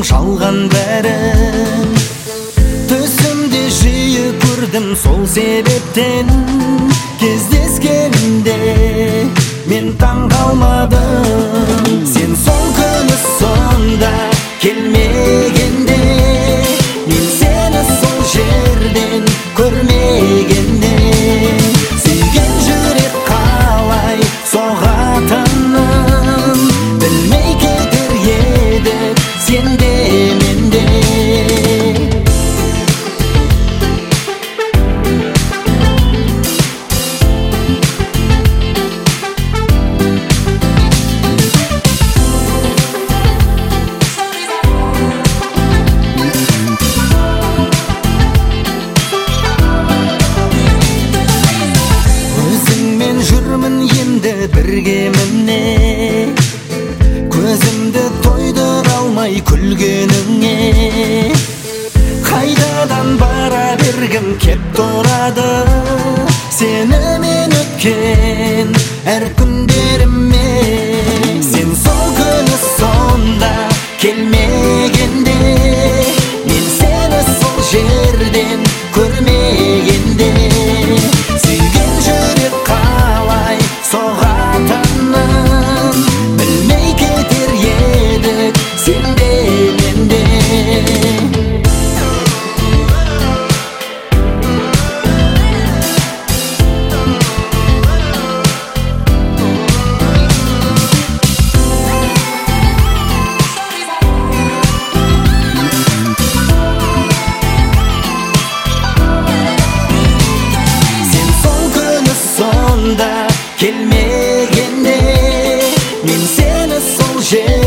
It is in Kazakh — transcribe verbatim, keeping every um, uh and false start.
шалған бәрін. Түсімде жиі көрдім, сол себептен кездескенде мен таң қалмадым. Сен сол күні сонда келмегенде, мен сені сол жерден көрмегенде, сүйген жүрек қалай соғатынын білмей кетер едік сен де мен де. Бірге міне көзімді тойдыра алмай күлгеніңе, қайдадан бара бергім кеп тұрады сенімен өткен әр күндеріме. Сен сол күні сонда келмегенде, мен сені сол жерден көрмегенде, сүйген жүрек қалай соғатынын білмей кетер едік сен де мен де. Сен сол күні сонда келмегенде, мен сені сол жерден